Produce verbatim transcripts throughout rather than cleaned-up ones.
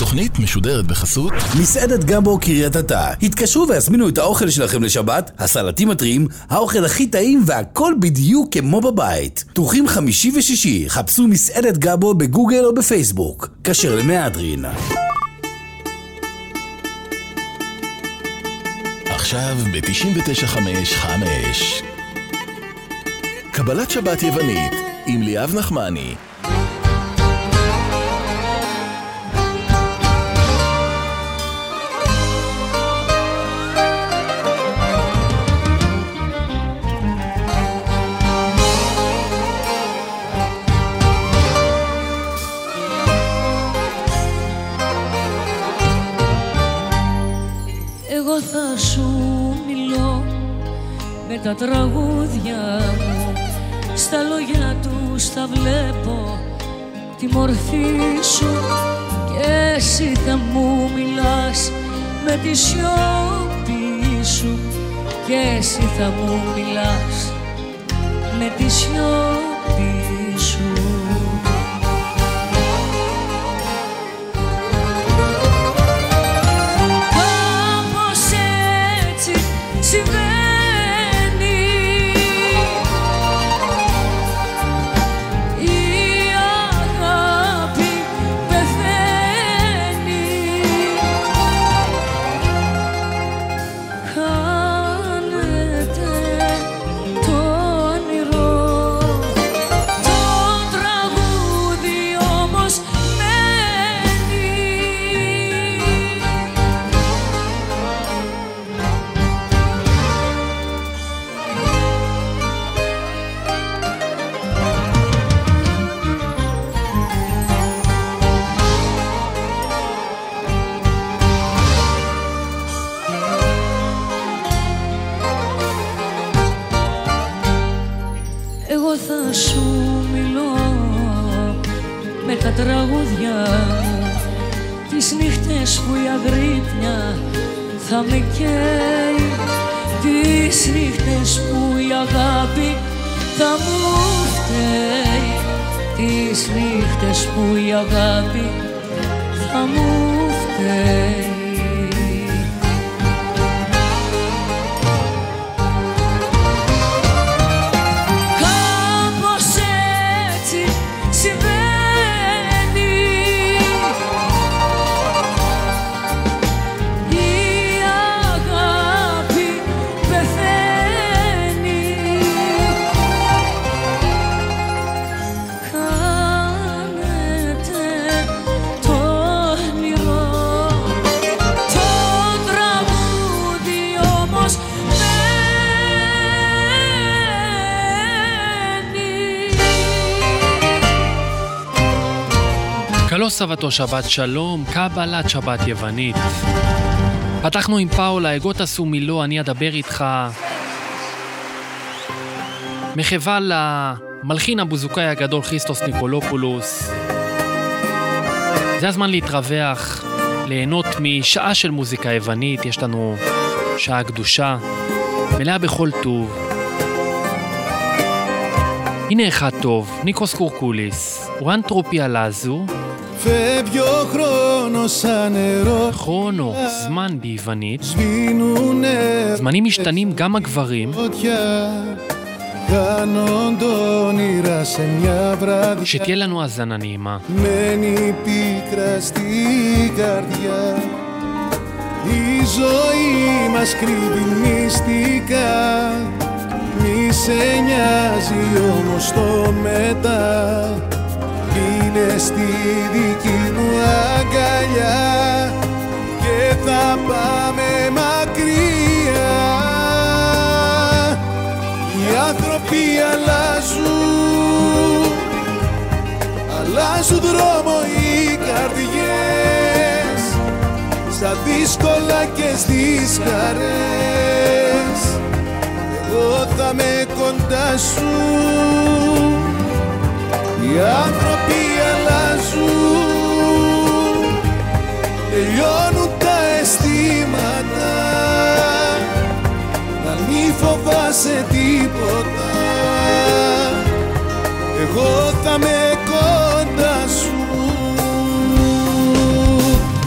התוכנית משודרת בחסות מסעדת גמבו קריית אתא. התקשרו והזמינו את האוכל שלכם לשבת, הסלטים הטריים, האוכל הכי טעים והכל בדיוק כמו בבית. פתוחים חמישי ושישי, חפשו מסעדת גמבו בגוגל או בפייסבוק. כשר למהדרין. עכשיו ב-תשעים ותשע חמש חמש קבלת שבת יוונית עם ליאב נחמני. Εγώ θα σου μιλώ με τα τραγούδια μου, στα λόγια τους θα βλέπω τη μορφή σου και εσύ θα μου μιλάς με τη σιωπή σου και εσύ θα μου μιλάς με τη σιωπή σου. Εγώ θα σου μιλώ με τα τραγούδια μου, τις νύχτες που η αγρύπνια θα με καίει, τις νύχτες που η αγάπη θα μου φταίει, τις νύχτες που η αγάπη θα μου φταίει. Καλό Σαββατό, שבת שלום, קבלת שבת יוונית. פתחנו עם פאולה, אגו תעשו מילו, אני אדבר איתך. מחווה למלחין הבוזוקאי הגדול כריסטוס ניקולופולוס. זה הזמן להתרווח, ליהנות משעה של מוזיקה יוונית. יש לנו שעה קדושה, מלאה בכל טוב. הנה אחד טוב, ניקוס קורקוליס, ורנטרופיה לזו. φεύγει ο χρόνος σαν νερό. χρόνο, זמן ביוונית. זמנים משתנים גם הגברים. שתהיה לנו האזנה נעימה. μένει πίκρα στην καρδιά. Η ζωή μας κρύβει μυστικά. Μη σε νοιάζει όμως το μετά. Είναι στη δική μου αγκαλιά και θα πάμε μακριά. Οι άνθρωποι αλλάζουν, αλλάζουν δρόμο οι καρδιές, στα δύσκολα και στις χαρές. Εγώ θα με κοντά σου. Οι άνθρωποι αλλάζουν, τελειώνουν τα αισθήματα. Να μη φοβάσαι τίποτα. Εγώ θα με κοντά σου.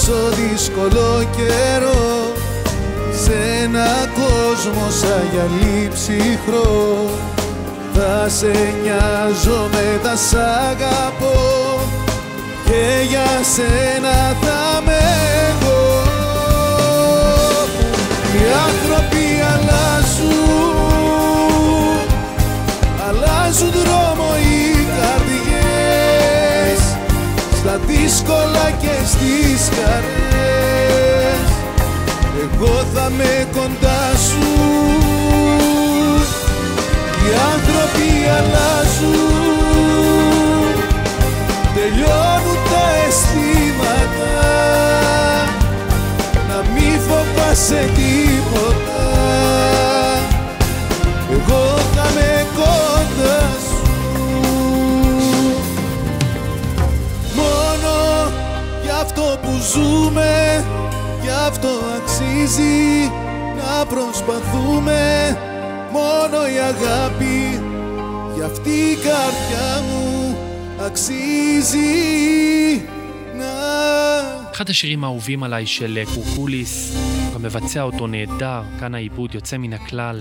τόσο δύσκολο καιρό, σε ένα κόσμο σαν γυαλί ψυχρό, θα σε νοιάζομαι, θα σ' αγαπώ και για σένα θα με εγώ. Οι άνθρωποι αλλάζουν, αλλάζουν δρόμο οι καρδιές, στα δύσκολα και στις χαρές εγώ θα με κοντά σου. Οι άνθρωποι αλλάζουν, τελειώνουν τα αισθήματα, να μη φοβάσαι τίποτα, εγώ θα με κοντά σου. Μόνο για αυτό που ζούμε, γι' αυτό αξίζει να προσπαθούμε. Μόνο η αγάπη, για αυτή η καρδιά μου αξίζει να... אחד השירים האהובים עליי של קורקוליס, גם מבצע אותו נהדר, כאן העיבוד יוצא מן הכלל.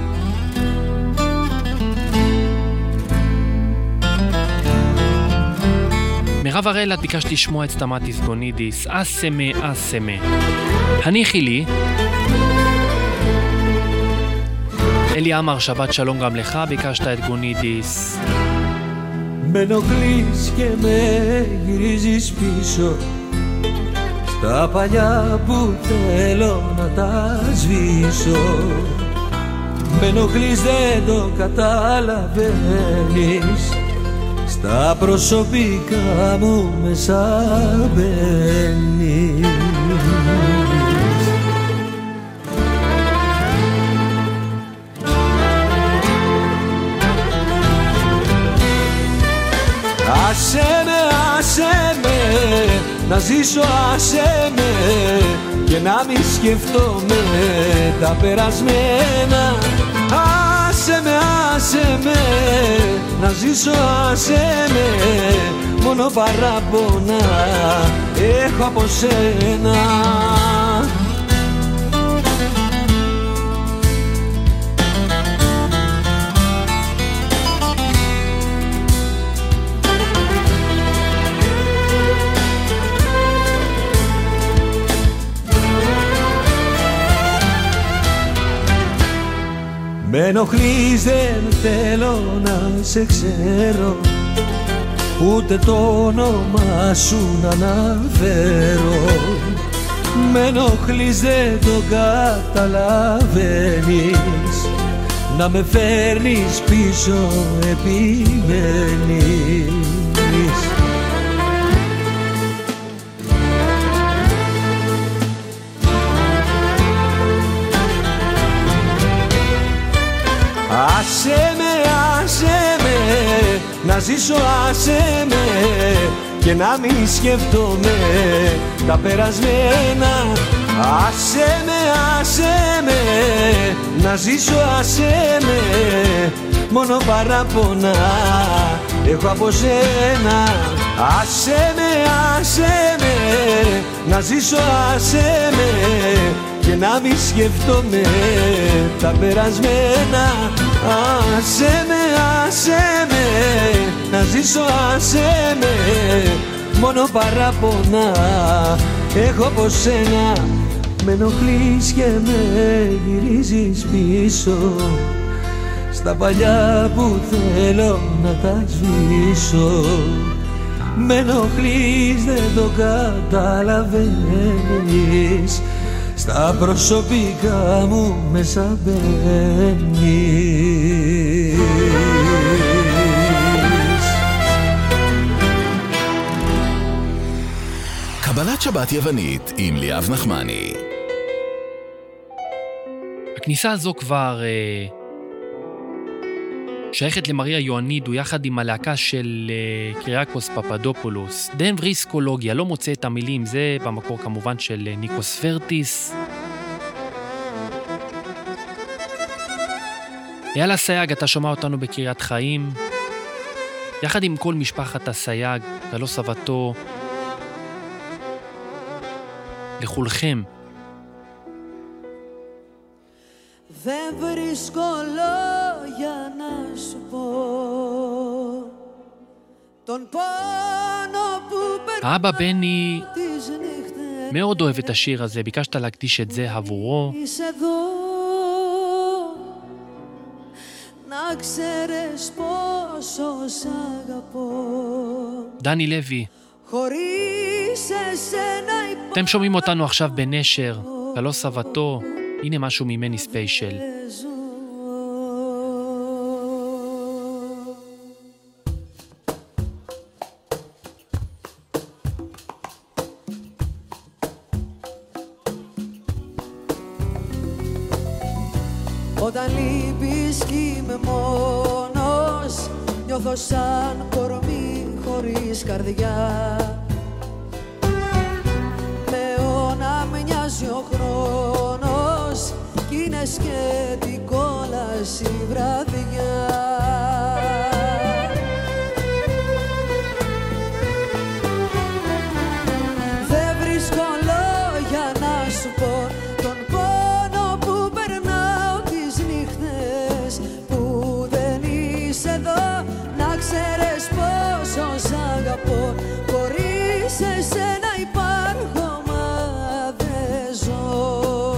מירב הראל, את ביקשת לשמוע את סתמטיס גונידיס, אסמה אסמה. הניחי לי. אלי אמר, שבת שלום גם לך, ביקשת את גונידיס. Με ενοχλείς και με γυρίζεις πίσω στα παλιά που θέλω να τα σβήσω. Με ενοχλείς, δεν το καταλαβαίνεις, στα προσωπικά μου μέσα μπαίνεις. Άσε με, άσε με, να ζήσω, άσε με και να μη σκεφτόμαι τα περασμένα. Άσε με, άσε με, να ζήσω, άσε με, μόνο παράπονα έχω από σένα. Με ενοχλείς, δεν θέλω να σε ξέρω, ούτε το όνομα σου να αναφέρω. Με ενοχλείς, δεν το καταλαβαίνεις, να με φέρνεις πίσω επιμένεις. Άσε με, άσε με, να ζήσω, άσε με και να μην σκεφτόμαι τα περασμένα. Άσε με, άσε με, να ζήσω, άσε με, μόνο παράπονα έχω από σένα. Άσε με, άσε με, να ζήσω, άσε με και να μη σκεφτόμαι τα περασμένα. Άσε με, άσε με, να ζήσω, άσε με, μόνο παράπονα έχω από σένα. Με ενοχλείς και με γυρίζεις πίσω στα παλιά που θέλω να τα σβήσω. Με ενοχλείς, δεν το καταλαβαίνεις, στα προσωπικά μου μέσα μπαίνεις. קבלת שבת יוונית עם ליאב נחמני. הכניסה הזו כבר אה, שייכת למריה יואנידו יחד עם הלהקה של אה, קריאקוס פפדופולוס. דן וריסקולוגיה, לא מוצא את המילים, זה במקור כמובן של אה, ניקוס פרטיס. אייל הסייג, אתה שומע אותנו בקריית חיים, יחד עם כל משפחת הסייג, גלו סבתו, לכולכם. Δεν βρίσκω λόγια να σου πω τον πόνο που περνάω האבא בני τις νύχτες. מאוד אוהב את השיר הזה, ביקשת להקדיש את זה עבורו. Είσαι εδώ να ξέρεις πόσο σ' αγαπώ. דני לוי, χωρίς εσένα υπάρχω. אתם שומעים אותנו עכשיו בנשר, קלו סבתו, הנה משהו ממני ספיישל. Όταν λείπεις κι είμαι μόνος, νιώθω σαν κορμί χωρίς καρδιά. Με όνα μοιάζει ο χρόνος κι είναι σκέτη κόλαση βραδιά. Δεν βρίσκω λόγια να σου πω τον πόνο που περνάω τις νύχτες που δεν είσαι εδώ. Να ξέρεις πόσο σ' αγαπώ, χωρίς εσένα υπάρχω μα δεν ζω.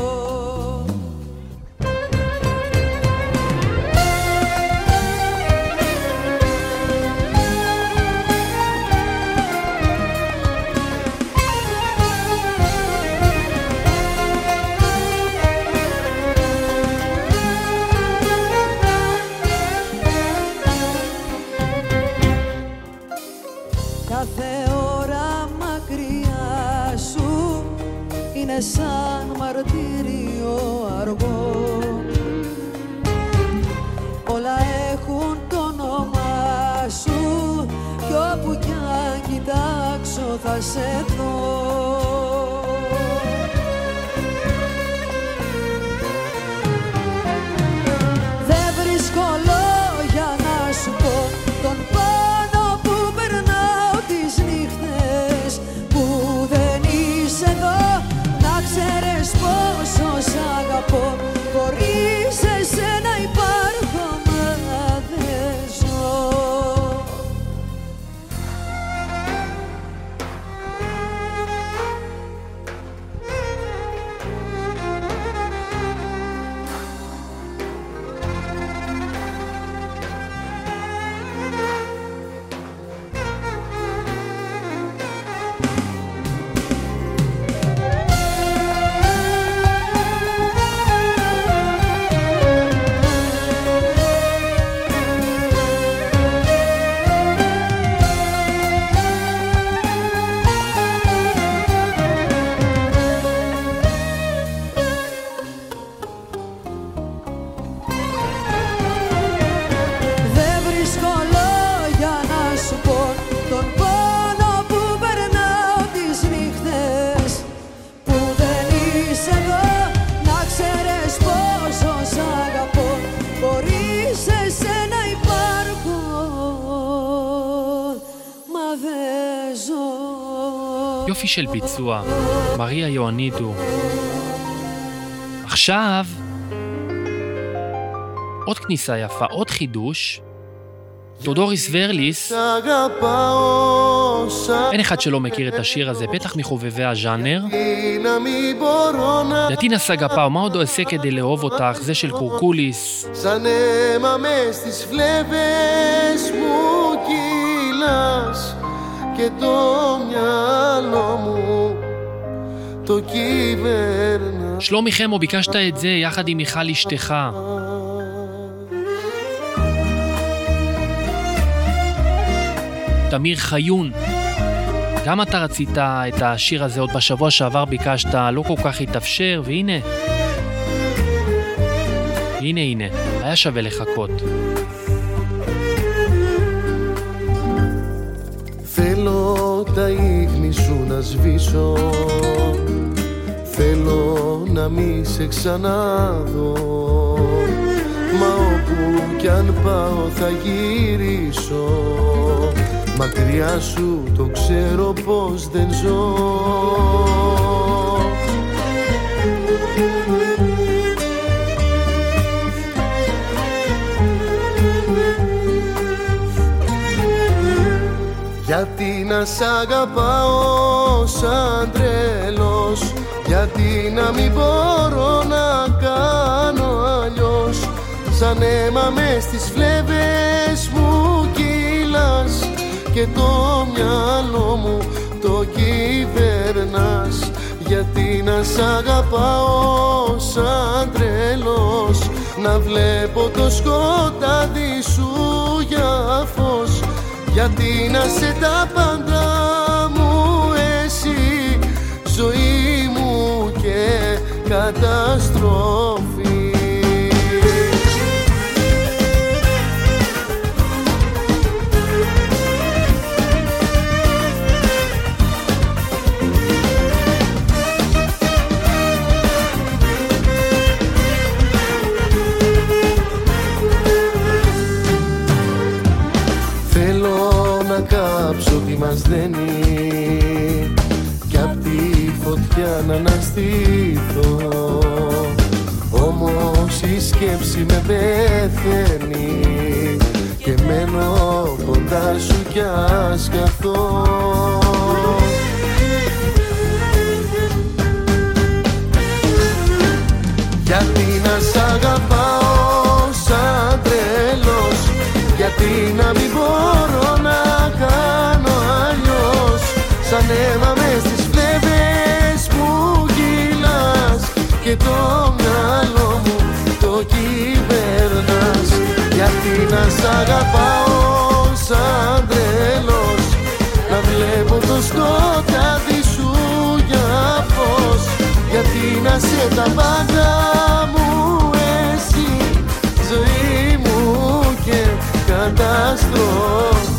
Κάθε ώρα μακριά σου είναι σαν μαρτύριο αργό. Όλα έχουν το όνομά σου κι όπου κι αν κοιτάξω θα σε δω. Δεν βρίσκω λόγια να σου πω τον πόνο που περνάω τις νύχτες που δεν είσαι εδώ. Να ξέρεις πόσο σ' αγαπώ, χωρίς εσένα υπάρχω μα δεν ζω. יופי של ביצוע, מריה יואנידו. עכשיו עוד כניסה יפה, עוד חידוש. תודוריס ורליס, אין אחד שלא מכיר את השיר הזה, בטח מחובבי הז'אנר. דתינה סגפאו, מה עוד הוא עושה כדי לאהוב אותך? זה של קורקוליס. Και το μυαλό μου το κυβέρνα. שלומי חמו, ביקשת את זה יחד עם מיכל אשתך. תמיר חיון, גם אתה רצית את השיר הזה עוד בשבוע שעבר, ביקשת, לא כל כך התאפשר, והנה הנה הנה, היה שווה לחכות. Θέλω τα ίχνη σου να σβήσω, θέλω να μη σε ξαναδώ, μα όπου κι αν πάω θα γυρίσω, μακριά σου το ξέρω πως δεν ζω. Γιατί να σ' αγαπάω σαν τρελός, γιατί να μην μπορώ να κάνω αλλιώς. Σαν αίμα μες στις φλέβες μου κύλας και το μυαλό μου το κυβερνάς. Γιατί να σ' αγαπάω σαν τρελός, να βλέπω το σκοτάδι σου για φως. Γιατί να σε τα πάντα μου εσύ, ζωή μου και καταστροφή. Κάψω τι μας δένει κι απ' τη φωτιά να αναστήθω. Όμως η σκέψη με πεθαίνει και μένω κοντά σου κι ας καθώ. Γιατί να σ' αγαπάω σαν τρελός, γιατί να μην μπορώ να κάνω αλλιώς. Σαν αίμα μες στις φλέβες μου κύλας και το μυαλό μου το κυβερνάς. Γιατί να σ' αγαπάω σαν τρελός, να βλέπω το σκοτάδι σου για φως. Γιατί να σε τα πάντα μου εσύ, ζωή μου και καταστροφή.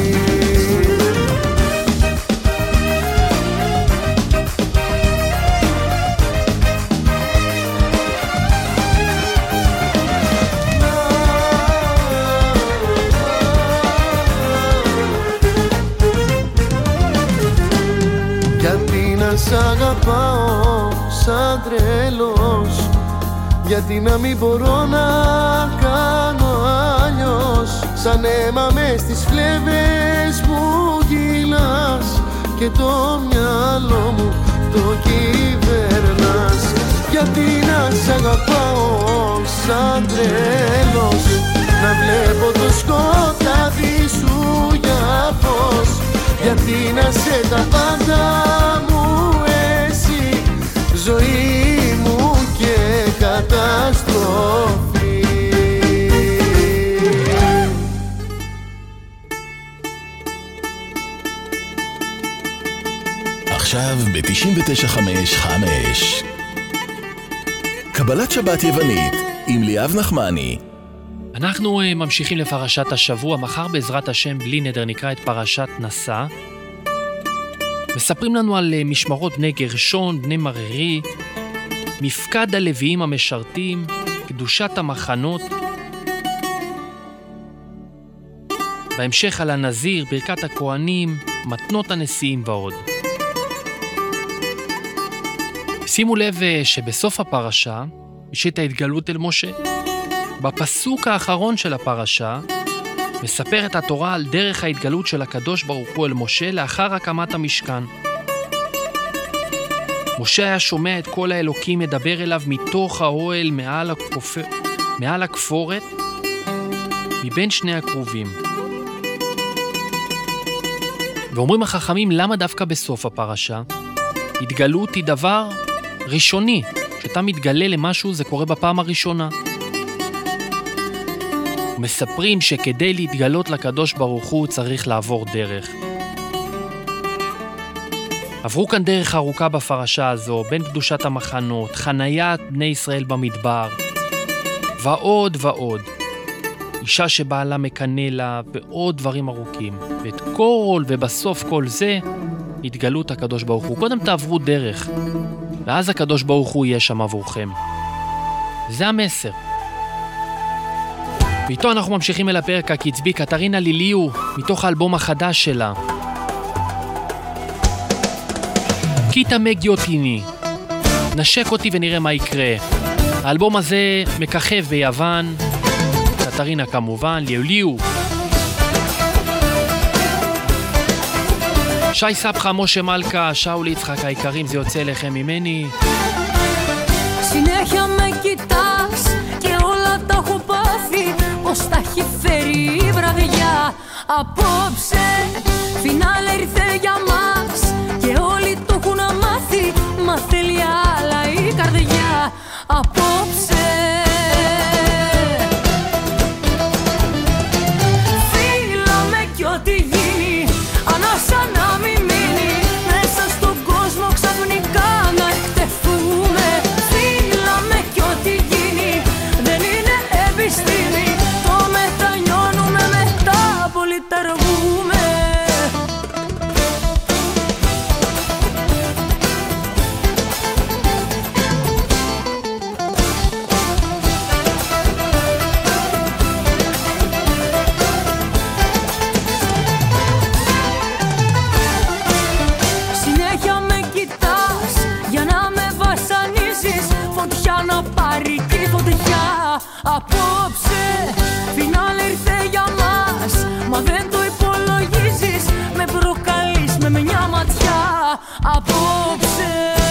Γιατί να σ' αγαπάω σαν τρελός, γιατί να μην μπορώ να κάνω αλλιώς. Σαν αίμα μες στις φλέβες μου γυλάς και το μυαλό μου το κυβερνάς. Γιατί να σ' αγαπάω σαν τρελός, να βλέπω το σκοτάδι σου για φως. Γιατί να σε τα πάντα μου εσύ, ζωή μου και καταστροφή. עכשיו ב-תשעים ותשע חמש חמש קבלת שבת יוונית עם ליאב נחמני. אנחנו uh, ממשיכים לפרשת השבוע. מחר בעזרת השם בלי נדר נקרא את פרשת נשא. מספרים לנו על uh, משמרות בני גרשון, בני מררי, מפקד הלוויים המשרתים, קדושת המחנות. בהמשך על הנזיר, ברכת הכהנים, מתנות הנשיאים ועוד. שימו לב שבסוף הפרשה יש את ההתגלות אל משה. בפסוק האחרון של הפרשה מספרת התורה על דרך ההתגלות של הקדוש ברוך הוא אל משה לאחר הקמת המשכן. משה היה שומע את כל האלוקים מדבר אליו מתוך האוהל מעל, הכופ... מעל הכפורת, מבין שני הקרובים. ואומרים החכמים, למה דווקא בסוף הפרשה? התגלות היא דבר ראשוני. כשאתה מתגלה למשהו זה קורה בפעם הראשונה. מספרים שכדי להתגלות לקדוש ברוך הוא צריך לעבור דרך. עברו כאן דרך ארוכה בפרשה הזו, בין קדושת המחנות, חניית בני ישראל במדבר, ועוד ועוד. אישה שבעלה מקנה לה, ועוד דברים ארוכים. ואת כל ובסוף כל זה, התגלות הקדוש ברוך הוא. קודם תעברו דרך, ואז הקדוש ברוך הוא יהיה שם עבורכם. זה המסר. ואיתו אנחנו ממשיכים אל הפרק הקצבי. קטרינה ליליו, מתוך האלבום החדש שלה. קיטה מגיוטיני, נשק אותי ונראה מה יקרה. האלבום הזה מככב ביוון, קטרינה כמובן, ליו ליו. שי סבחה, משה מלכה, שאול יצחק היקרים, זה יוצא לכם ממני. Συνέχεια με κοιτάς και όλα τα έχω πάθει, πως τα έχει φέρει η βραδιά. Απόψε φινάλε ήρθε για μας και όλοι το έχουν μάθει, μα θέλει άλλα η καρδιά. Απόψε φύλαμε κι ό,τι γίνει, ανάσα να μην μείνει, μέσα στον κόσμο ξαφνικά να εκτεθούμε. Φύλαμε κι ό,τι γίνει, δεν είναι επιστήμη, το μετανιώνουμε, μετά πολύ ταργούμε. Συνέχεια με κοιτάς για να με βασανίσεις, φωτιά να πάρει και φωτιά. Απόψε φινάλε ήρθε για μας, μα δεν το υπολογίζεις, με προκαλείς με μια ματιά. Απόψε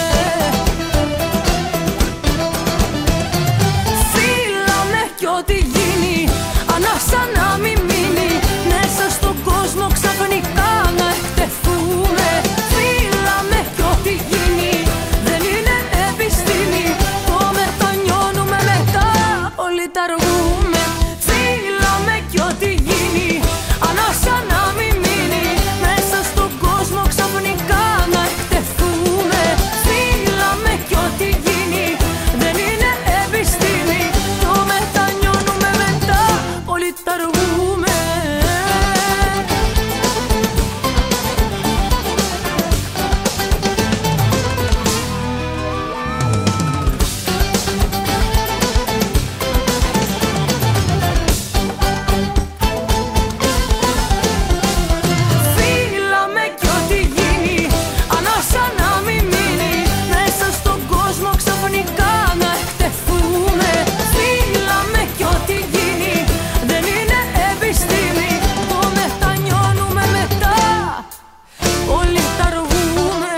φύλαμε κι ό,τι γίνει, ανάσα να μην μείνει, μέσα στον κόσμο ξαφνικά να εκτεθούμε. Φύλαμε κι ό,τι γίνει, δεν είναι επιστήμη, το μετανιώνουμε, μετά πολύ ταργούμε. Φύλαμε κι ό,τι γίνει, ανάσα να μην μείνει, μέσα στον κόσμο ξαφνικά να εκτεθούμε. Φύλαμε κι ό,τι γίνει, δεν είναι επιστήμη, το μετανιώνουμε, μετά πολύ ταργούμε. Φύλαμε κι ό,τι γίνει, ανάσα να μην μείνει, μέσα στον κόσμο ξαφνικά να εκτεθούμε. Φύλαμε κι ό,τι γίνει, δεν είναι επιστήμη, το μετανιώνουμε, μετά όλοι ταργούμε.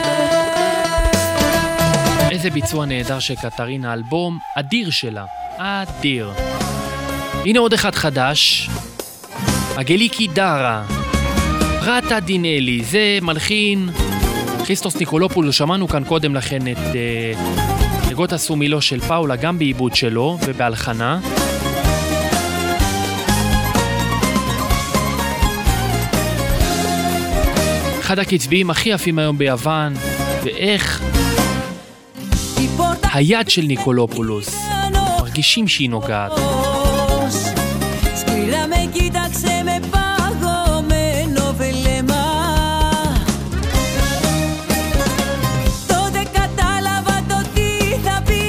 איזה ביצוע נהדר של קטרינה, אלבום אדיר שלה, אדיר. הנה עוד אחד חדש, אגליקי דרה, פרטה דינלי, זה מלחין כריסטוס ניקולופולוס. שמענו כאן קודם לכן את אה, נגות הסומילו של פאולה, גם בעיבוד שלו ובהלחנה. אחד הקצביים הכי יפים היום ביוון, ואיך היד של ניקולופולוס, מרגישים שהיא נוגעת. Σκληρά με κοίταξε με παγωμένο βλέμμα, τότε κατάλαβα το τι θα πει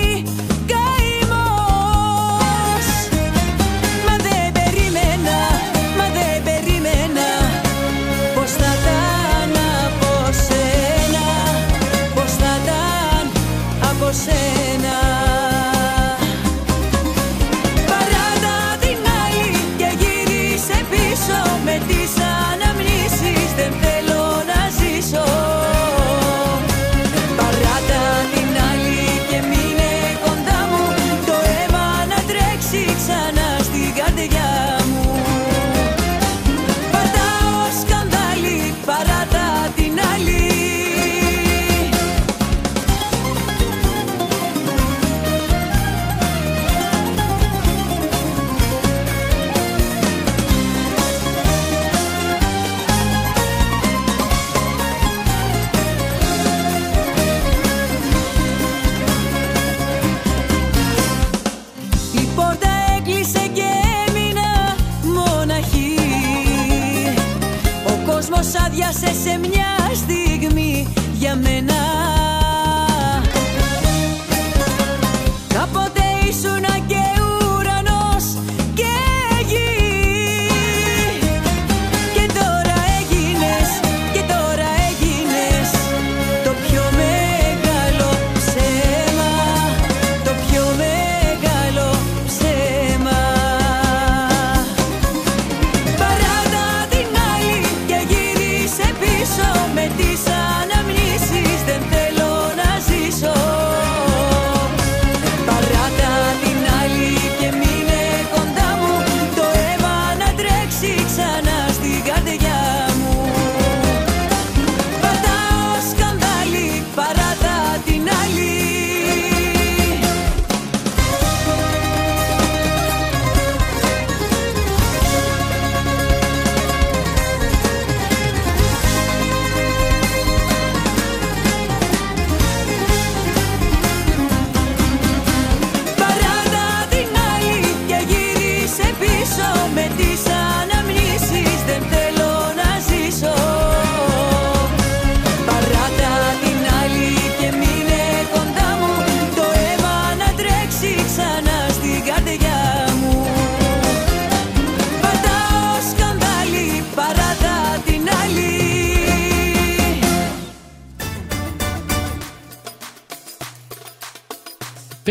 καημός. Μα δεν περίμενα, μα δεν περίμενα, πως θα ήταν από σένα, πως θα ήταν από σένα. Παράτα την άλλη και γύρισε πίσω, με τις αναμνήσεις δεν θέλω να ζήσω. Παράτα την άλλη και μείνε κοντά μου, το αίμα να τρέξει ξανά στην καρδιά μου. Πατάω σκανδάλι, παράτα την άλλη. Η πόρτα έκλεισε και έμεινα μοναχή. Ο κόσμος άδειασε σε μια στιγμή για μένα. Κάποτε ήσουνα και ουρανός και γη, και τώρα έγινες, και τώρα έγινες το πιο μεγάλο ψέμα.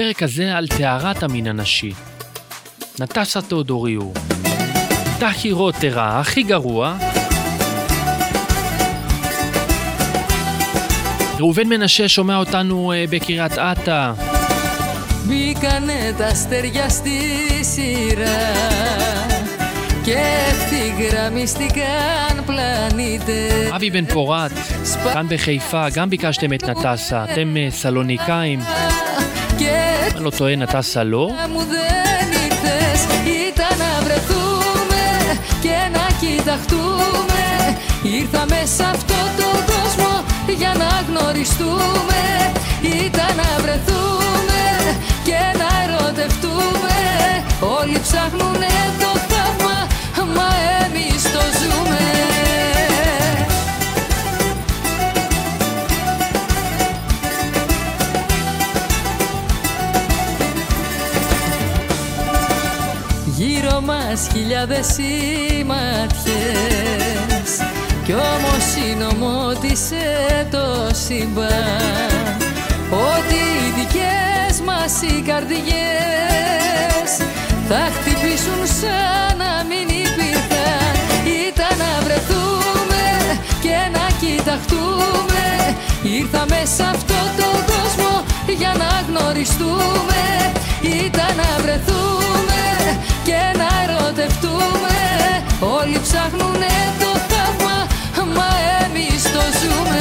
הפרק הזה על טהרת המין הנשי. נטשה תאודוריו, טחי רוטרה, הכי גרוע. ראובן מנשה שומע אותנו בקריית אתא. Μπήκανε τα αστέρια στη σειρά και ευθυγραμμιστηκαν πλανήτες. אבי בן פורת, כאן בחיפה, גם ביקשתם את נטשה. אתם סלוניקאים. אני לא טועה, נטשה לא. Ήταν να βρεθούμε και να κοιταχτούμε. Ήρθαμε σε αυτό το κόσμο για να γνωριστούμε. Ήταν να βρεθούμε και να ερωτευτούμε. Όλοι ψάχνουνε το θαύμα, μα εμείς το ζούμε. Γύρω μας χιλιάδες σηματιές κι όμως συνομώτησε το σύμπαν ότι οι δικές μας οι καρδιές θα χτυπήσουν σαν να μην υπήρχαν. Ήταν να βρεθούμε και να κοιταχτούμε. Ήρθαμε σε αυτό το κόσμο για να γνωριστούμε. Ήταν να βρεθούμε και να ερωτευτούμε. Όλοι ψάχνουνε το θαύμα, μα εμείς το ζούμε.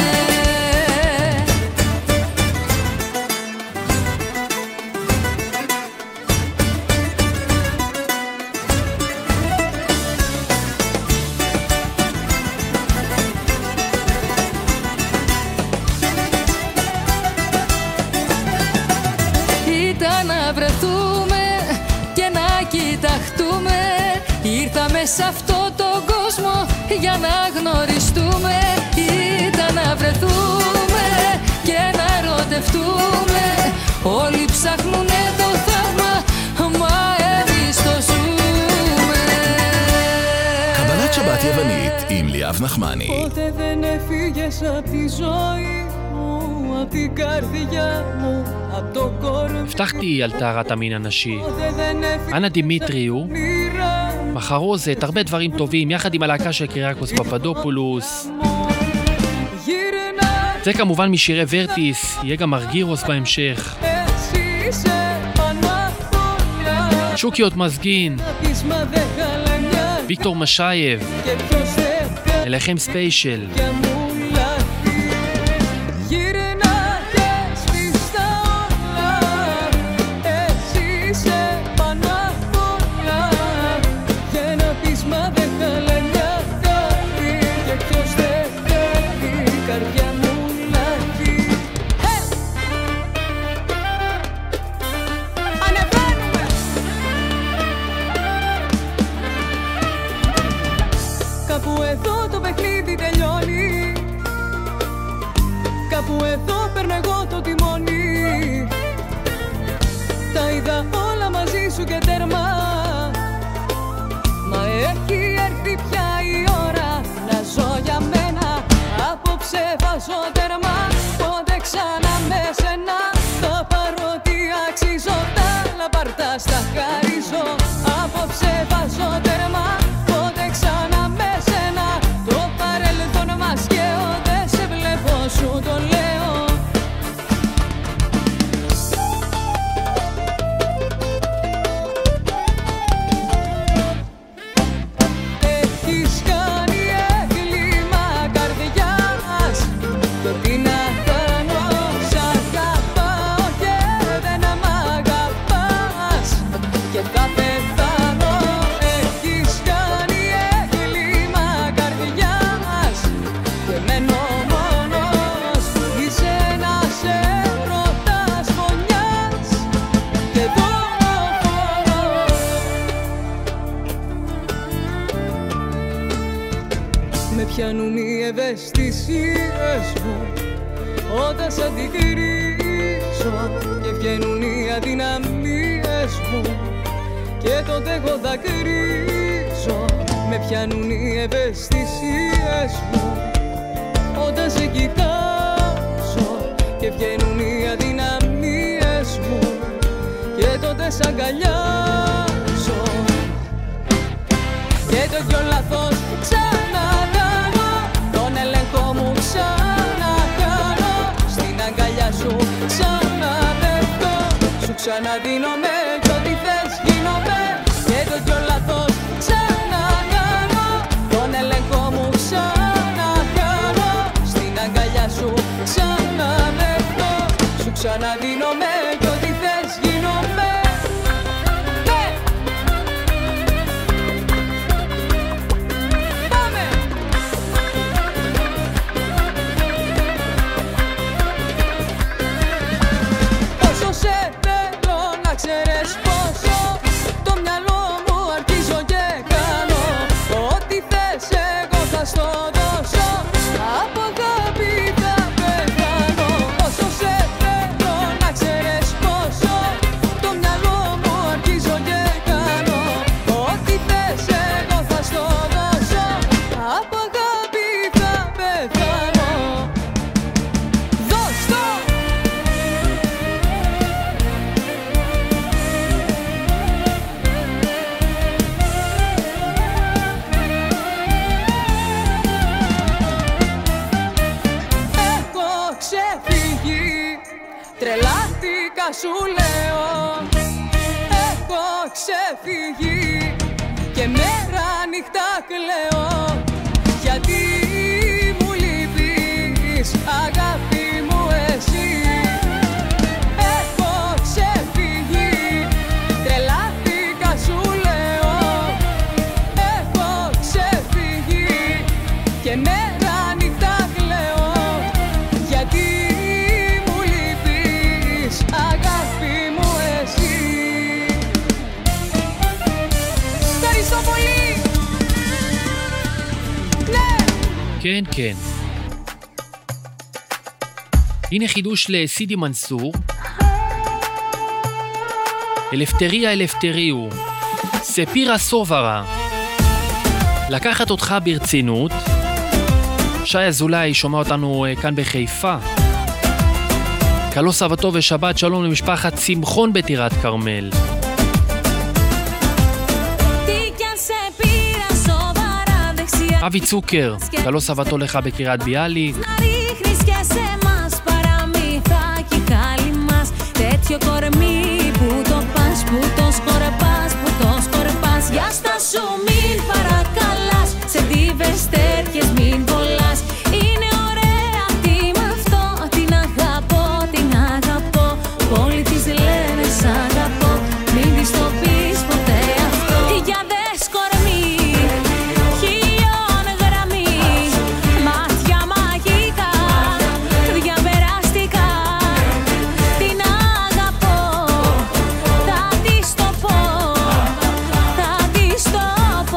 Ήταν να βρεθούμε και να κοιταχτούμε. Ήρθαμε σε αυτό το κόσμο για να γνωριστούμε. Ήταν να βρεθούμε και να ερωτευτούμε. Όλοι ψάχνουνε το θαύμα, μα εμείς το ζούμε. קבלת שבת יוונית עם ליאב נחמני. Ποτέ δεν έφυγες απ' τη ζωή μου, απ' την καρδιά μου, απ' το κόρον. הבטחתי על טהרת המין הנשי. אנה דימיטריו, מחרוזת, הרבה דברים טובים, יחד עם הלהקה של קיריאקוס פפדופולוס. זה כמובן משירי ורטיס, יהיה גם ארגירוס בהמשך. שוקיות מזגין, ויקטור משייב, אליכם ספיישל. Κάπου εδώ παίρνω εγώ το τιμόνι. Τα είδα όλα μαζί σου και τέρμα. Μα έχει έρθει πια η ώρα να ζω για μένα. Απόψε βάζω τέρμα, πότε ξανά με σένα. Θα πάρω τι αξίζω, τα λαπαρτά στα χαρίζω. Απόψε βάζω τέρμα, πότε ξανά με σένα. Το παρελθόν μας καίω, δεν σε βλέπω, σου το λέω. Έχεις κάνει έγκλημα καρδιάς κι ό,τι να κάνω σ' αγαπάω και δεν μ' αγαπάς και θα πεθάνω. Έχεις κάνει έγκλημα καρδιάς και μένω μόνος. Είσαι ένας έρωτας φωνιάς και δολοφόνος. Με πιάνουν οι ευαισθησίες μου όταν σ' αντικρίζω και βγαίνουν οι αδυναμίες μου και τότε εγώ δακρύζω. Με πιάνουν οι ευαισθησίες μου όταν σε κοιτάζω και βγαίνουν οι αδυναμίες μου σ' αγκαλιάζω. Και το δυο λάθος ξανακάνω, τον έλεγχο μου ξανακάνω. Στην αγκαλιά σου ξαναπέφτω, σου ξαναδίνομαι κι ό,τι θες γίνομαι. Και το δυο λάθος ξανακάνω, τον έλεγχο μου ξανακάνω. Στην αγκαλιά σου ξαναπέφτω, σου ξαναδίνομαι κι ό,τι θες γίνομαι. Ξέρεις πόσο το μυαλό μου αρχίζω και κάνω. Ό,τι θες εγώ θα στο δώσω, από αγάπη θα πεθάνω. Όσο σε θέλω να ξέρεις πόσο το μυαλό μου αρχίζω και κάνω. Ό,τι θες εγώ θα στο δώσω, από αγάπη θα πεθάνω. Δώσ' το! Τρελάθηκα σου λέω, έχω ξεφύγει και μέρα νύχτα κλαίω. Γιατί μου λείπεις αγάπη μου εσύ. Έχω ξεφύγει, τρελάθηκα σου λέω, έχω ξεφύγει και μέρα νύχτα κλαίω. Γιατί αγάπη μου εσύ. Ευχαριστώ πολύ. Ναι. כן, כן. הנה חידוש לסידי מנסור. אלפטריה אלפטריו. ספירה סוברה. לקחת אותך ברצינות. שי אזולאי שומע אותנו כאן בחיפה. קלו סבתו ושבת שלום למשפחת שמחון בטירת כרמל. אבי צוקר, קלו סבתו לך בקריית ביאליק. τέτοιο κορμί που το πας, που το σκορπάς, που το σκορπάς. Για στα σου μην παρακαλάς, σε δίβες τέτοιες μην κολλάς. Είναι ωραία τι μ' αυτό, την αγαπώ, την αγαπώ. Όλοι τις λένε σ' αγαπώ, μην της το πεις ποτέ αυτό. Για δες κορμί, χίλιον γραμμή, μάτια μαγικά, διαπεραστικά. Την αγαπώ, θα της το πω, θα της το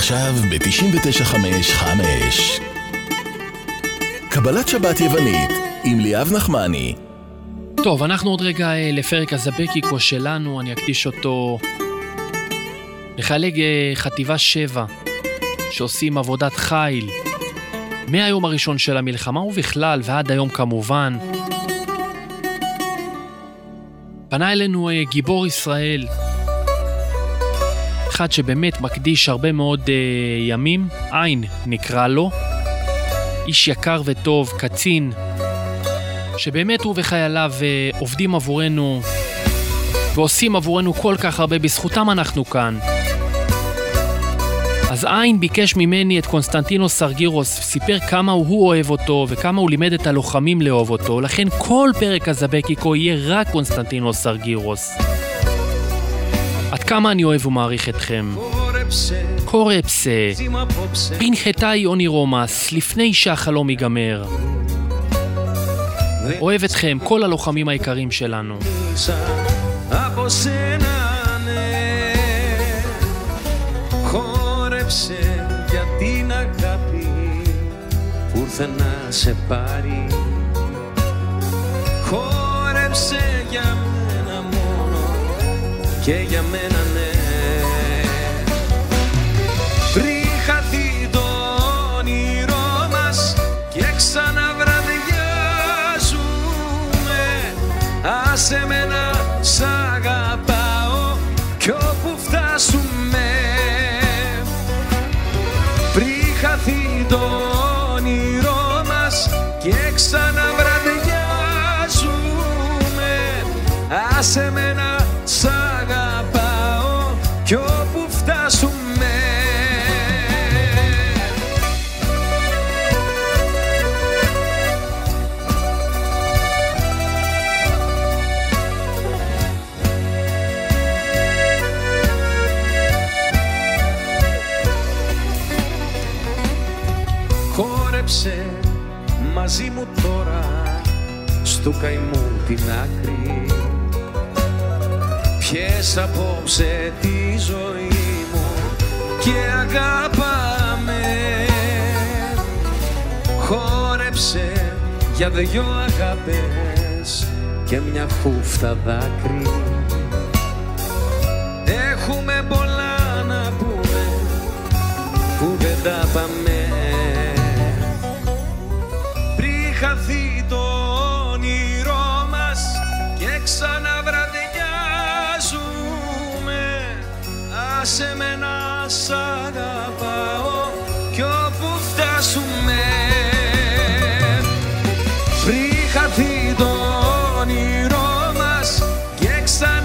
עכשיו ב-תשעים ותשע חמש חמש. קבלת שבת יוונית עם ליאב נחמני. טוב, אנחנו עוד רגע לפרק הזבקיקו שלנו, אני אקדיש אותו לחיילי חטיבה שבע, שעושים עבודת חיל, מהיום הראשון של המלחמה ובכלל, ועד היום כמובן. פנה אלינו גיבור ישראל, אחד שבאמת מקדיש הרבה מאוד uh, ימים, עין נקרא לו, איש יקר וטוב, קצין, שבאמת הוא וחייליו uh, עובדים עבורנו, ועושים עבורנו כל כך הרבה, בזכותם אנחנו כאן. אז עין ביקש ממני את קונסטנטינוס סרגירוס, סיפר כמה הוא אוהב אותו וכמה הוא לימד את הלוחמים לאהוב אותו, לכן כל פרק הזבקיקו יהיה רק קונסטנטינוס סרגירוס. עד כמה אני אוהב ומעריך אתכם. קורפסה, פנחתאי אוני רומס, לפני שהחלום ייגמר. אוהב אתכם, כל הלוחמים היקרים שלנו. Χόρεψε για την αγάπη που ήρθε να σε πάρει. Χόρεψε για μένα μόνο και για μένα ναι. Πριν χαθεί το όνειρό μας και ξαναβραδιάζουμε, άσε με να σ' αγαπάω κι όπου φτάσουμε. Χαθεί το όνειρό μας και ξαναβραδιάζουμε, άσε με να σ' αγαπάω κι όπου φτάσουμε. Χόρεψε μαζί μου τώρα στου καημού την άκρη. Πιες απόψε τη ζωή μου και αγάπαμε. Χόρεψε για δυο αγάπες και μια χούφτα δάκρυ. Έχουμε πολλά να πούμε που δεν τα πάμε. Χαθεί το όνειρό μας και ξαναβραδιάζουμε, άσε με να σ' αγαπάω κι όπου φτάσουμε. Πριν χαθεί το όνειρό μας και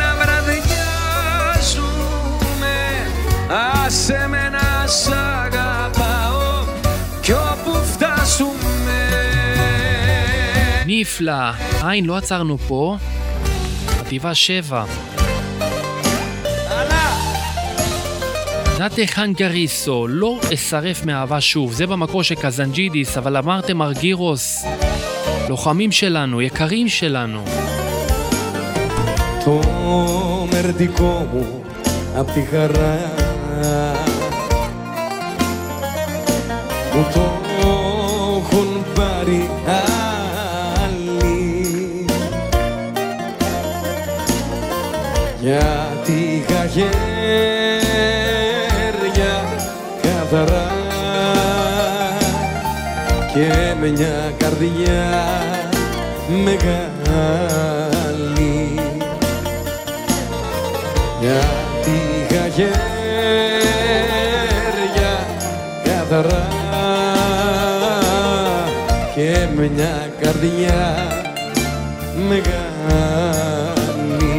ξαναβραδιάζουμε, άσε με να σ' αγαπάω κι όπου φτάσουμε. נפלא, עין, לא עצרנו פה. חטיבה שבע. נתה חנגריסו, לא אשרף מאהבה שוב. זה במקור של קזנג'ידיס, אבל אמרתם ארגירוס, לוחמים שלנו, יקרים שלנו. Το μερτικό μου απ' τη χαρά μου το έχουν πάρει γιατί είχα χέρια καθαρά και με μια καρδιά μεγάλη. Γιατί είχα χέρια καθαρά και με μια καρδιά μεγάλη.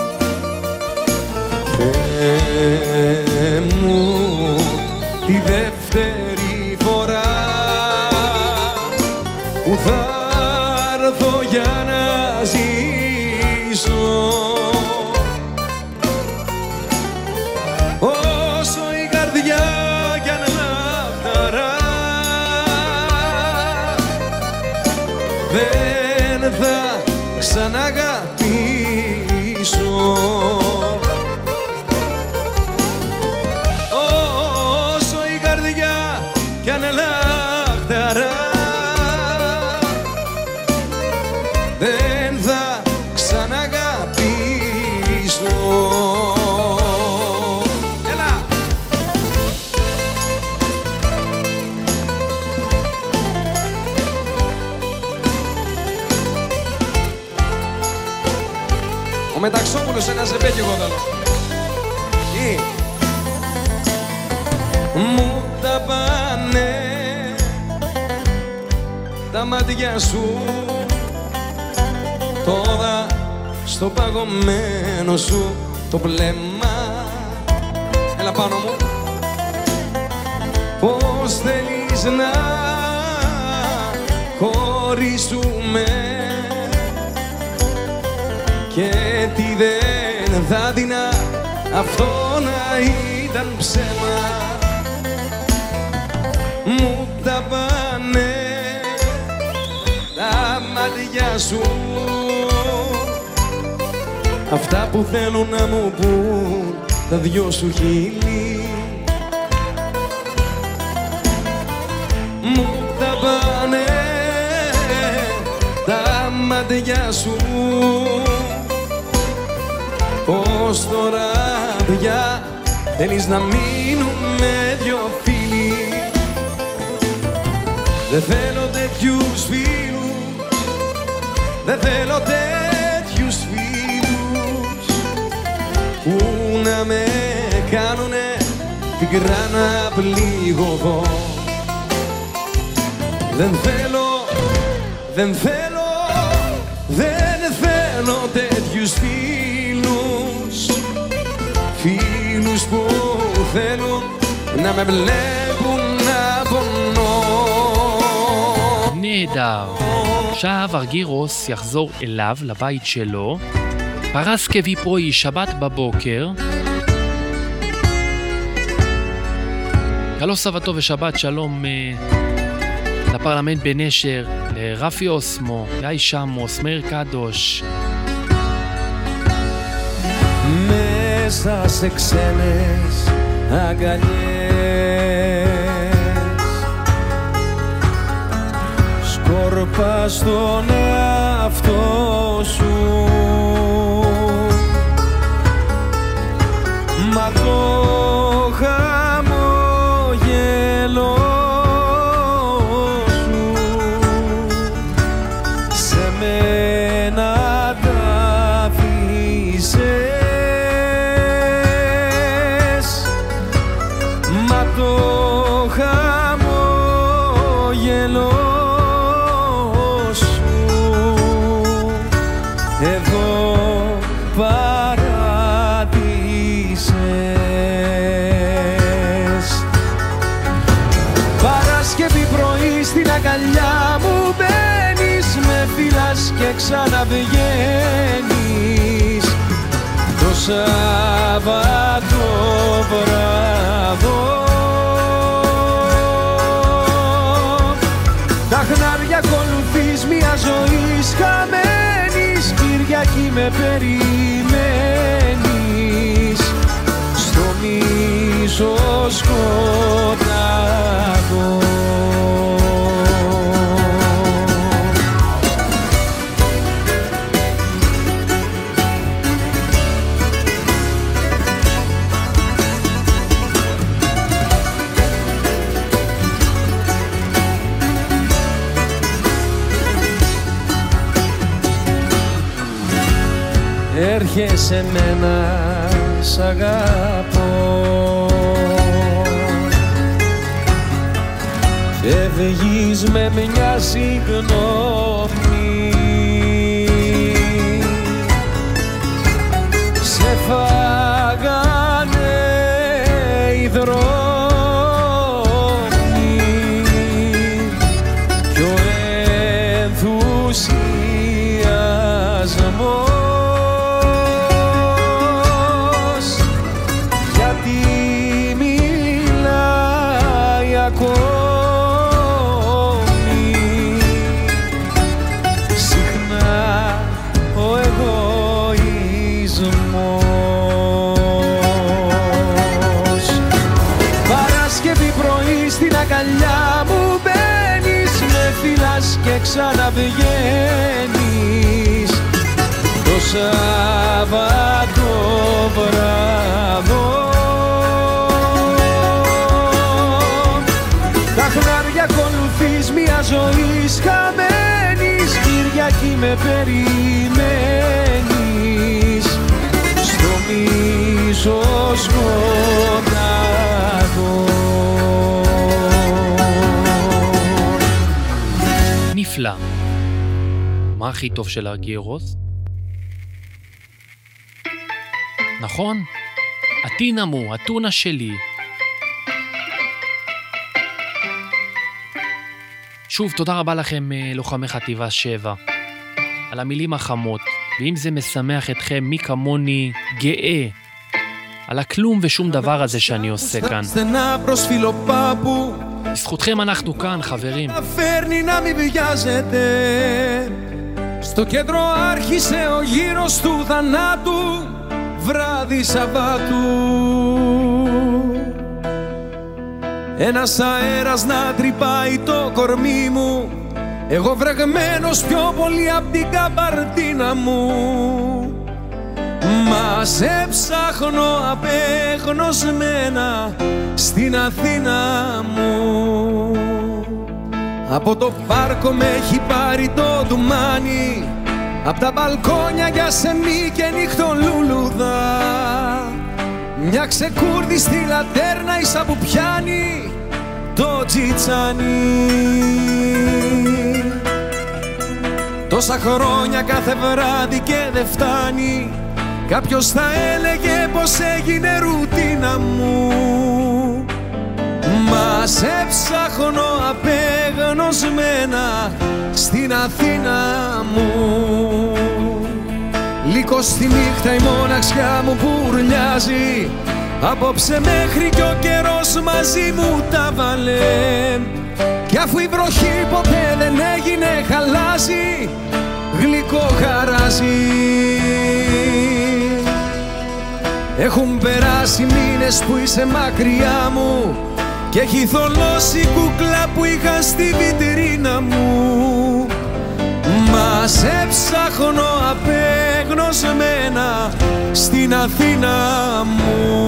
Θεέ μου, τη δεύτερη φορά που θα έρθω για να ζήσω, όσο η καρδιά κι αν λαχταρά, δεν θα ξαναγαπήσω. Όσο η Μεταξόπουλος, ένα ζεμπέκι εγώ θέλω. Ή. Μου τα πάνε τα μάτια σου τώρα στο παγωμένο σου το βλέμμα. Έλα πάνω μου. Πώς θέλεις να χωρίσουμε και τι δεν θα δεινά αυτό να ήταν ψέμα. Μου τα πάνε τα μάτια σου αυτά που θέλουν να μου πουν τα δυο σου χείλη. Μου τα πάνε τα μάτια σου πως τώρα πια θέλεις να μείνουμε δυο φίλοι. Δεν θέλω τέτοιους φίλους, δεν θέλω τέτοιους φίλους που να με κάνουνε πικρά να πληγωθώ. Δεν θέλω, δεν θέλω, δεν θέλω τέτοιους φίλους, φίλους που θέλουν να με βλέπουν να πονώ. נהדר. עכשיו ארגירוס יחזור אליו, לבית שלו. פרס כביפרוי שבת בבוקר. הלו סבתו ושבת שלום לפרלמנט בנשר, לרפי אוסמו, לאי שמוס, מאיר קדוש. Μέσα σε ξένες αγκαλιές σκόρπα στον εαυτό σου, μα το χαμόγελο σου σε μένα τα αφήσες, μα το χαμόγελο εδώ παράτησες. Παρασκευή πρωί στην αγκαλιά μου μπαίνεις, με φυλάς και ξαναβγαίνεις. Το Σάββατο βράδο τα χνάρια ακολουθείς μια ζωή χαμένης, Κυριακή με περιμένεις στο μίσο σκοτάδο. Έρχεσαι μένα, σ' αγαπώ, φεύγεις με μια συγγνώμη, σε φάγανε οι δρόμοι κι ο ενθουσιασμός. Αγκαλιά μου μπαίνεις, με φυλάς και ξαναβγαίνεις. Το Σάββατο βράδο τα χνάρια ακολουθείς μια ζωή χαμένης, Κυριακή με περιμένεις נפלא. מה הכי טוב של ארגיירוס? נכון? הטינמו, הטונה שלי. שוב, תודה רבה לכם, לוחמי חטיבה שבע, על המילים החמות, ואם זה משמח אתכם, מי כמוני גאה על הכלום ושום דבר הזה שאני עושה כאן. בזכותכם אנחנו כאן, חברים. Στο κέντρο άρχισε ο γύρος του θανάτου, βράδυ Σαββάτου. Ένας αέρας να τρυπάει το κορμί μου, εγώ βρεγμένος πιο πολύ απ' την καμπαρτίνα μου. Μα σε ψάχνω απεγνωσμένα στην Αθήνα μου. Από το πάρκο με έχει πάρει το ντουμάνι, απ' τα μπαλκόνια για σεμί και νυχτολούλουδα. Μια ξεκούρδη στη λατέρνα ίσα που πιάνει το τζιτσάνι. Τόσα χρόνια κάθε βράδυ και δεν φτάνει, κάποιος θα έλεγε πως έγινε ρουτίνα μου. Μα σε ψάχνω απεγνωσμένα στην Αθήνα μου. Λίγο στη νύχτα η μοναξιά μου πουρλιάζει, απόψε μέχρι κι ο καιρός μαζί μου τα βάλε. Κι αφού η βροχή ποτέ δεν έγινε χαλάζει, γλυκό χαράζει. Έχουν περάσει μήνες που είσαι μακριά μου και έχει θολώσει η κούκλα που είχα στη βιτρίνα μου. Μα σε ψάχνω απεγνωσμένα στην Αθήνα μου.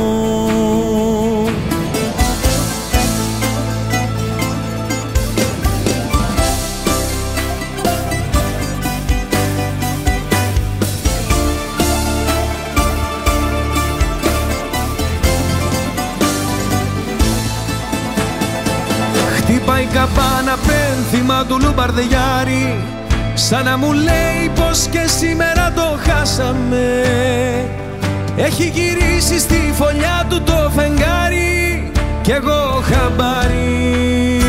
Χτύπα η καμπάνα πένθυμα του Λουμπαρδιάρη, σαν να μου λέει πως και σήμερα το χάσαμε. Έχει γυρίσει στη φωλιά του το φεγγάρι κι εγώ χαμπάρι.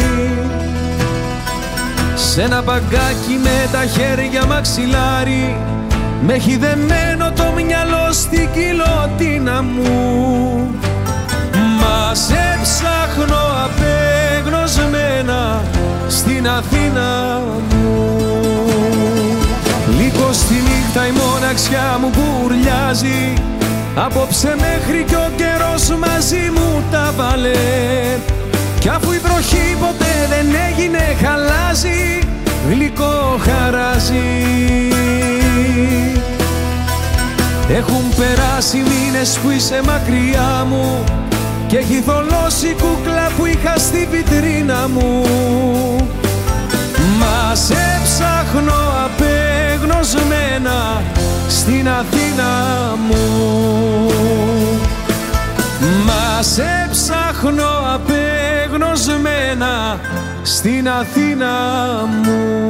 Σ' ένα μπαγκάκι με τα χέρια μαξιλάρι, με έχει δεμένο το μυαλό στην κοιλωτίνα μου. Μα σε ψάχνω απεγνωσμένα στην Αθήνα μου. Λίγο στη νύχτα η μοναξιά μου μπουρλιάζει, απόψε μέχρι κι ο καιρός μαζί μου τα βάλε. Κι αφού η βροχή ποτέ δεν έγινε χαλάζει, γλυκό χαράζει. Έχουν περάσει μήνες που είσαι μακριά μου και έχει θολώσει η κούκλα που είχα στη βιτρίνα μου. Μα σε ψάχνω απεγνωσμένα στην Αθήνα μου. Μα σε ψάχνω απεγνωσμένα στην Αθήνα μου.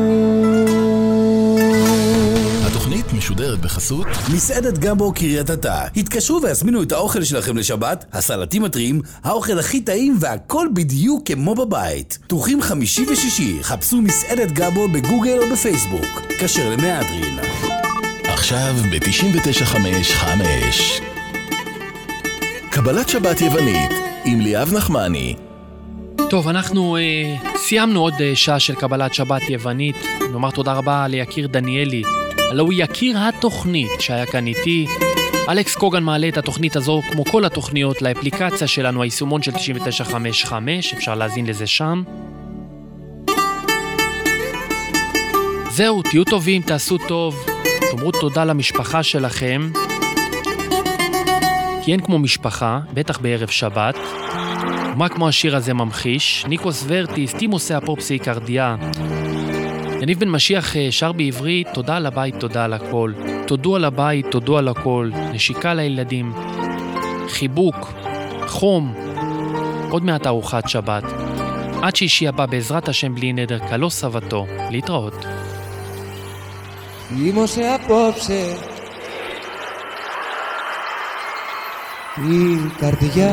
התוכנית משודרת בחסות מסעדת גמבו קריית אתא. התקשרו והזמינו את האוכל שלכם לשבת, הסלטים הטריים, האוכל הכי טעים והכל בדיוק כמו בבית. פתוחים חמישי ושישי, חפשו מסעדת גמבו בגוגל או בפייסבוק. כשר למהדרין. עכשיו ב-תשעים ותשע חמש חמש קבלת שבת יוונית עם ליאב נחמני. טוב, אנחנו אה, סיימנו עוד אה, שעה של קבלת שבת יוונית. נאמר תודה רבה ליקיר דניאלי, הלא הוא יקיר התוכנית שהיה כאן איתי. אלכס קוגן מעלה את התוכנית הזו כמו כל התוכניות לאפליקציה שלנו, היישומון של תשעים ותשע חמש חמש, אפשר להזין לזה שם. זהו, תהיו טובים, תעשו טוב, תאמרו תודה למשפחה שלכם, כי אין כמו משפחה, בטח בערב שבת. מה כמו השיר הזה ממחיש? ניקוס ורטיס, טימוס הפופסי קרדיה. יניב בן משיח שר בעברית, תודה על הבית, תודה על הכל. תודו על הבית, תודו על הכל. נשיקה לילדים. חיבוק, חום. עוד מעט ארוחת שבת. עד שישי הבא בעזרת השם בלי נדר קלו סבתו. להתראות. Θύμωσε απόψε η καρδιά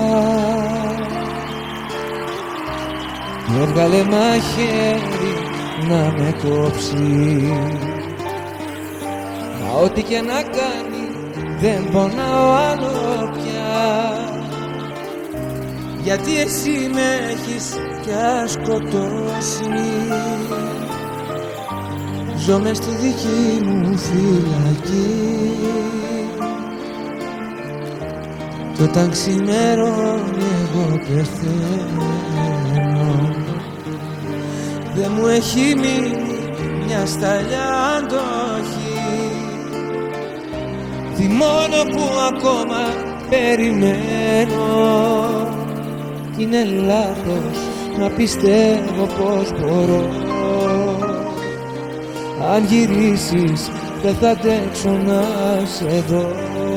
μου έβγαλε μαχαίρι να με κόψει, μα ό,τι και να κάνει δεν πονάω άλλο πια, γιατί εσύ με έχεις πια σκοτώσει. Ζω μες στη δική μου φυλακή κι όταν ξημερώνει εγώ πεθαίνω. Δεν μου έχει μείνει μια σταλιά αντοχή, τι μόνο που ακόμα περιμένω. Είναι λάθος να πιστεύω πως μπορώ, αν γυρίσεις δεν θα αντέξω να σε δω.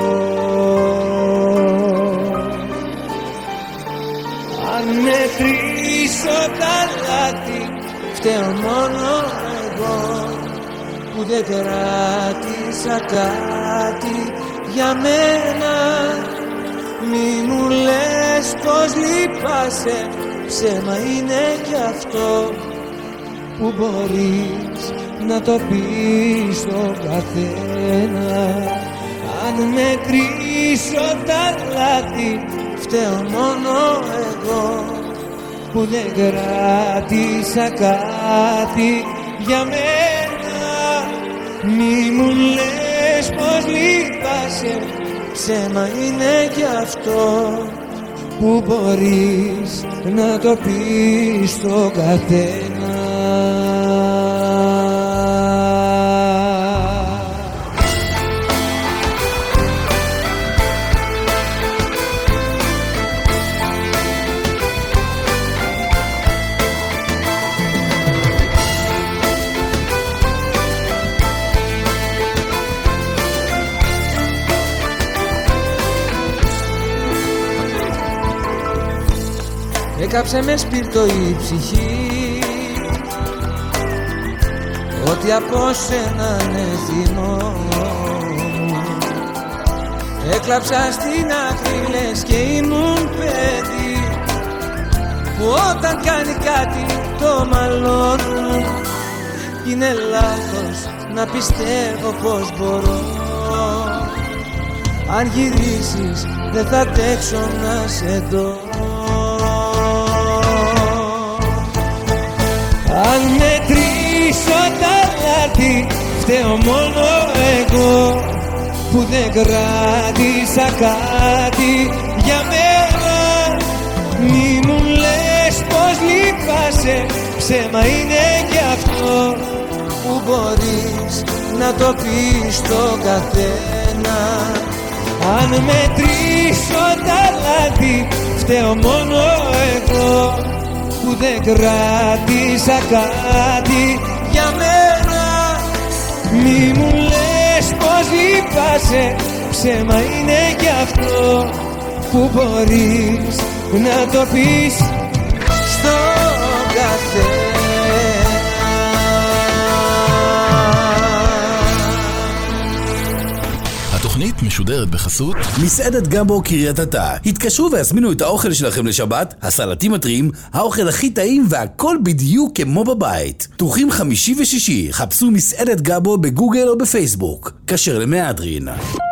Αν μετρήσω τα λάθη φταίω μόνο εγώ που δεν κράτησα κάτι για μένα. Μη μου λες πως λυπάσαι, ψέμα είναι κι αυτό που μπορείς να το πεις στον καθένα. Αν μετρήσω τα λάθη φταίω μόνο εγώ που δεν κράτησα κάτι για μένα. Μη μου λες πως λυπάσαι, ψέμα είναι κι αυτό που μπορείς να το πεις στον καθένα. Έκαψε με σπίρτο η ψυχή, ότι από σένα είναι θυμό. Έκλαψα στην άκρη λες και ήμουν παιδί, που όταν κάνει κάτι το μαλώνω. Είναι λάθος να πιστεύω πως μπορώ, αν γυρίσεις δεν θα αντέξω να σε δω. Αν μετρήσω τα λάθη φταίω μόνο εγώ που δεν κράτησα κάτι για μένα. Μη μου λες πως λυπάσαι, ψέμα είναι κι αυτό που μπορείς να το πεις στον καθένα. Αν μετρήσω τα λάθη φταίω μόνο εγώ που δεν κράτησα κάτι για μένα. Μη μου λες πως λυπάσαι, ψέμα είναι κι αυτό που μπορείς να το πεις στον καθένα. התוכנית משודרת בחסות מסעדת גמבו קריית אתא. התקשרו והזמינו את האוכל שלכם לשבת, הסלטים הטריים, האוכל הכי טעים והכל בדיוק כמו בבית. פתוחים חמישי ושישי, חפשו מסעדת גמבו בגוגל או בפייסבוק. כשר למהדרין.